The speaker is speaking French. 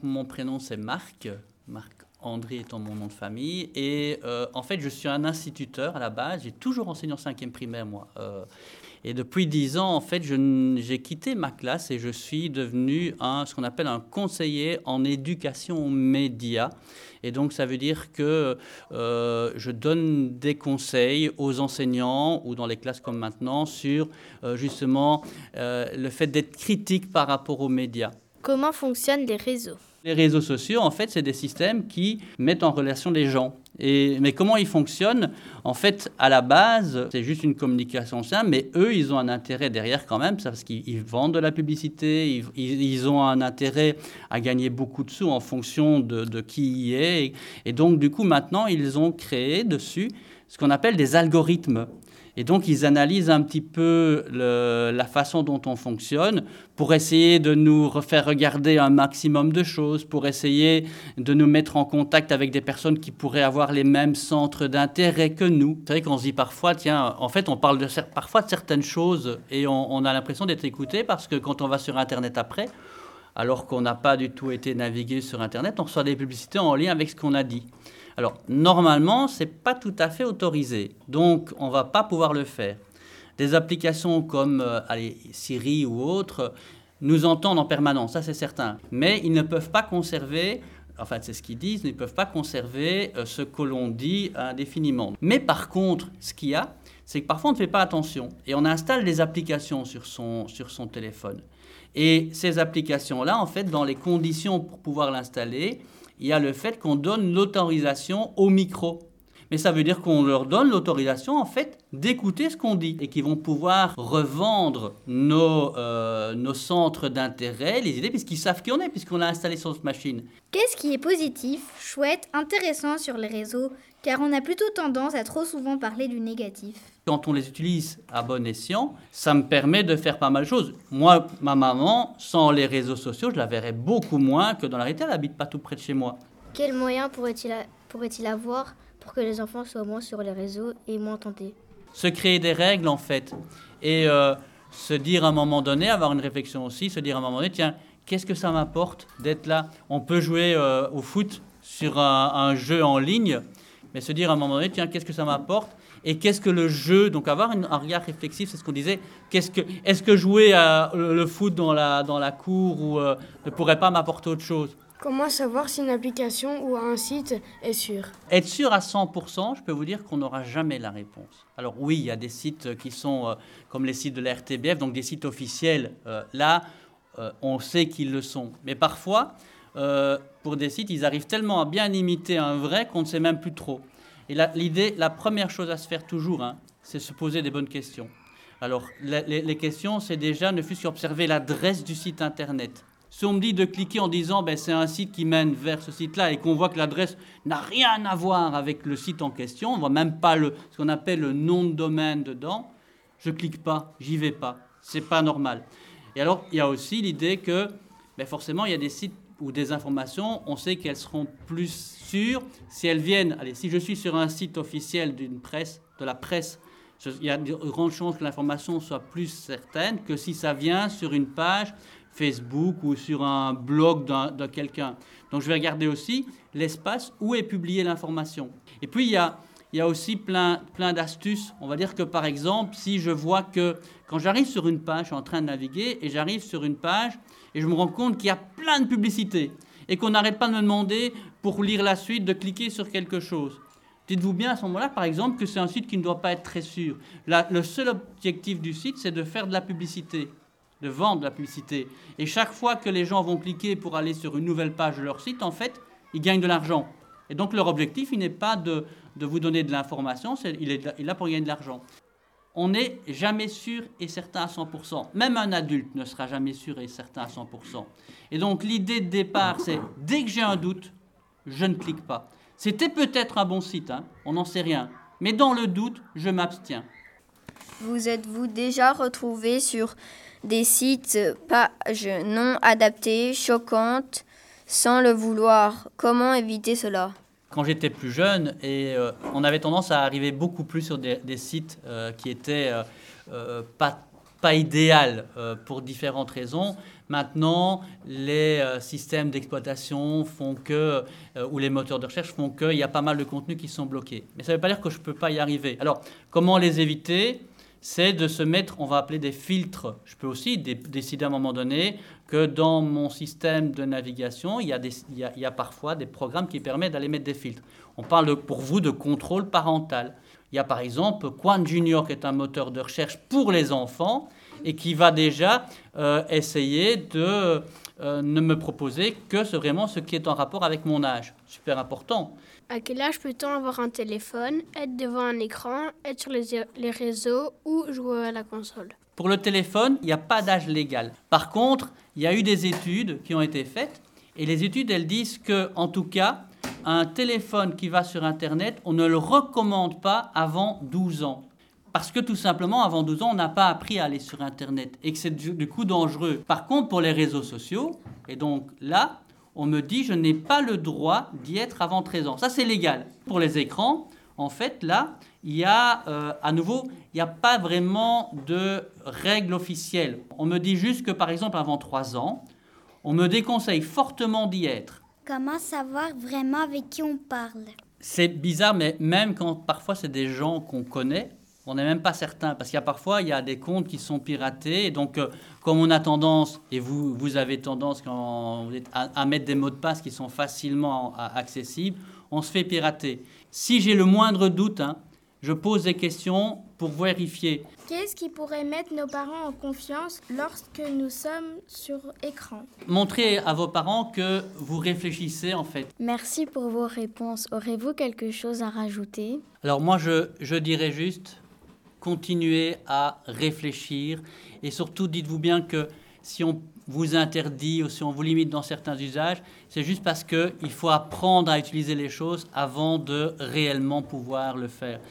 mon prénom c'est Marc. Marc-André étant mon nom de famille. Et en fait, je suis un instituteur à la base. J'ai toujours enseigné en 5e primaire, moi. Et depuis 10 ans, en fait, j'ai quitté ma classe et je suis devenu ce qu'on appelle un conseiller en éducation aux médias. Et donc, ça veut dire que je donne des conseils aux enseignants ou dans les classes comme maintenant sur justement le fait d'être critique par rapport aux médias. Comment fonctionnent les réseaux ? Les réseaux sociaux, en fait, c'est des systèmes qui mettent en relation les gens. Mais comment ils fonctionnent ? En fait, à la base, c'est juste une communication simple, mais eux, ils ont un intérêt derrière quand même, parce qu'ils vendent de la publicité, ils ont un intérêt à gagner beaucoup de sous en fonction de qui y est. Et donc, du coup, maintenant, ils ont créé dessus ce qu'on appelle des algorithmes. Et donc, ils analysent un petit peu la façon dont on fonctionne pour essayer de nous faire regarder un maximum de choses, pour essayer de nous mettre en contact avec des personnes qui pourraient avoir les mêmes centres d'intérêt que nous. C'est vrai qu'on se dit parfois, tiens, en fait, on parle parfois de certaines choses et on a l'impression d'être écouté parce que quand on va sur Internet après, alors qu'on n'a pas du tout été navigué sur Internet, on reçoit des publicités en lien avec ce qu'on a dit. Alors, normalement, ce n'est pas tout à fait autorisé. Donc, on ne va pas pouvoir le faire. Des applications comme Siri ou autres nous entendent en permanence, ça c'est certain. Mais ils ne peuvent pas conserver, enfin c'est ce qu'ils disent, ils ne peuvent pas conserver ce que l'on dit indéfiniment. Mais par contre, ce qu'il y a, c'est que parfois on ne fait pas attention. Et on installe des applications sur son téléphone. Et ces applications-là, en fait, dans les conditions pour pouvoir l'installer, il y a le fait qu'on donne l'autorisation au micro. Mais ça veut dire qu'on leur donne l'autorisation, en fait, d'écouter ce qu'on dit et qu'ils vont pouvoir revendre nos centres d'intérêt, les idées, puisqu'ils savent qui on est, puisqu'on l'a installé sur cette machine. Qu'est-ce qui est positif, chouette, intéressant sur les réseaux ? Car on a plutôt tendance à trop souvent parler du négatif. Quand on les utilise à bon escient, ça me permet de faire pas mal de choses. Moi, ma maman, sans les réseaux sociaux, je la verrais beaucoup moins que dans la réalité. Elle n'habite pas tout près de chez moi. Quels moyens pourrait-il avoir pour que les enfants soient moins sur les réseaux et moins tentés ? Se créer des règles, en fait. Et se dire à un moment donné, avoir une réflexion aussi, se dire à un moment donné, tiens, qu'est-ce que ça m'apporte d'être là ? On peut jouer au foot sur un jeu en ligne, mais se dire à un moment donné, tiens, qu'est-ce que ça m'apporte ? Et qu'est-ce que le jeu ? Donc avoir un regard réflexif, c'est ce qu'on disait. Est-ce que jouer le foot dans la cour ne pourrait pas m'apporter autre chose ? Comment savoir si une application ou un site est sûr ? Être sûr à 100%, je peux vous dire qu'on n'aura jamais la réponse. Alors oui, il y a des sites qui sont comme les sites de la RTBF, donc des sites officiels. Là, on sait qu'ils le sont. Mais parfois, pour des sites, ils arrivent tellement à bien imiter un vrai qu'on ne sait même plus trop. Et la première chose à se faire toujours, c'est se poser des bonnes questions. Alors, les questions, c'est déjà ne fût-ce qu'observer l'adresse du site Internet. Si on me dit de cliquer en disant c'est un site qui mène vers ce site-là et qu'on voit que l'adresse n'a rien à voir avec le site en question, on ne voit même pas ce qu'on appelle le nom de domaine dedans, je ne clique pas, j'y vais pas. Ce n'est pas normal. Et alors, il y a aussi l'idée que forcément, il y a des sites ou des informations, on sait qu'elles seront plus sûres si elles viennent. Allez, si je suis sur un site officiel de la presse, il y a de grandes chances que l'information soit plus certaine que si ça vient sur une page Facebook ou sur un blog de quelqu'un. Donc je vais regarder aussi l'espace où est publiée l'information. Et puis il y a aussi plein d'astuces. On va dire que par exemple, si je vois que quand j'arrive sur une page, je suis en train de naviguer et j'arrive sur une page et je me rends compte qu'il y a plein de publicités et qu'on n'arrête pas de me demander pour lire la suite de cliquer sur quelque chose. Dites-vous bien à ce moment-là, par exemple, que c'est un site qui ne doit pas être très sûr. Le seul objectif du site, c'est de faire de la publicité, de vendre de la publicité. Et chaque fois que les gens vont cliquer pour aller sur une nouvelle page de leur site, en fait, ils gagnent de l'argent. Et donc leur objectif, il n'est pas de vous donner de l'information, il est là pour gagner de l'argent. On n'est jamais sûr et certain à 100%. Même un adulte ne sera jamais sûr et certain à 100%. Et donc l'idée de départ, c'est dès que j'ai un doute, je ne clique pas. C'était peut-être un bon site, on n'en sait rien. Mais dans le doute, je m'abstiens. Vous êtes-vous déjà retrouvé sur des sites, pages non adaptées, choquantes, sans le vouloir ? Comment éviter cela ? Quand j'étais plus jeune, on avait tendance à arriver beaucoup plus sur des sites qui étaient pas idéal pour différentes raisons, Maintenant, les systèmes d'exploitation font que, ou les moteurs de recherche font qu'il y a pas mal de contenus qui sont bloqués. Mais ça ne veut pas dire que je ne peux pas y arriver. Alors, comment les éviter ? C'est de se mettre, on va appeler des filtres. Je peux aussi décider à un moment donné que dans mon système de navigation, il y a parfois des programmes qui permettent d'aller mettre des filtres. On parle pour vous de contrôle parental. Il y a par exemple Quant Junior qui est un moteur de recherche pour les enfants et qui va déjà essayer de ne me proposer que vraiment ce qui est en rapport avec mon âge. Super important. À quel âge peut-on avoir un téléphone, être devant un écran, être sur les réseaux ou jouer à la console ? Pour le téléphone, il n'y a pas d'âge légal. Par contre, il y a eu des études qui ont été faites et les études, elles disent que, en tout cas, un téléphone qui va sur Internet, on ne le recommande pas avant 12 ans. Parce que tout simplement, avant 12 ans, on n'a pas appris à aller sur Internet et que c'est du coup dangereux. Par contre, pour les réseaux sociaux, et donc là, on me dit je n'ai pas le droit d'y être avant 13 ans. Ça, c'est légal. Pour les écrans, en fait, là, il y a, à nouveau, il n'y a pas vraiment de règles officielles. On me dit juste que, par exemple, avant 3 ans, on me déconseille fortement d'y être. Comment savoir vraiment avec qui on parle ? C'est bizarre, mais même quand parfois c'est des gens qu'on connaît, on n'est même pas certain. Parce qu'il y a parfois des comptes qui sont piratés. Et donc, comme on a tendance, et vous avez tendance quand vous êtes à mettre des mots de passe qui sont facilement accessibles, on se fait pirater. Si j'ai le moindre doute, je pose des questions pour vérifier. Qu'est-ce qui pourrait mettre nos parents en confiance lorsque nous sommes sur écran ? Montrez à vos parents que vous réfléchissez en fait. Merci pour vos réponses. Aurez-vous quelque chose à rajouter ? Alors moi, je dirais juste, continuez à réfléchir et surtout dites-vous bien que si on vous interdit ou si on vous limite dans certains usages, c'est juste parce qu'il faut apprendre à utiliser les choses avant de réellement pouvoir le faire.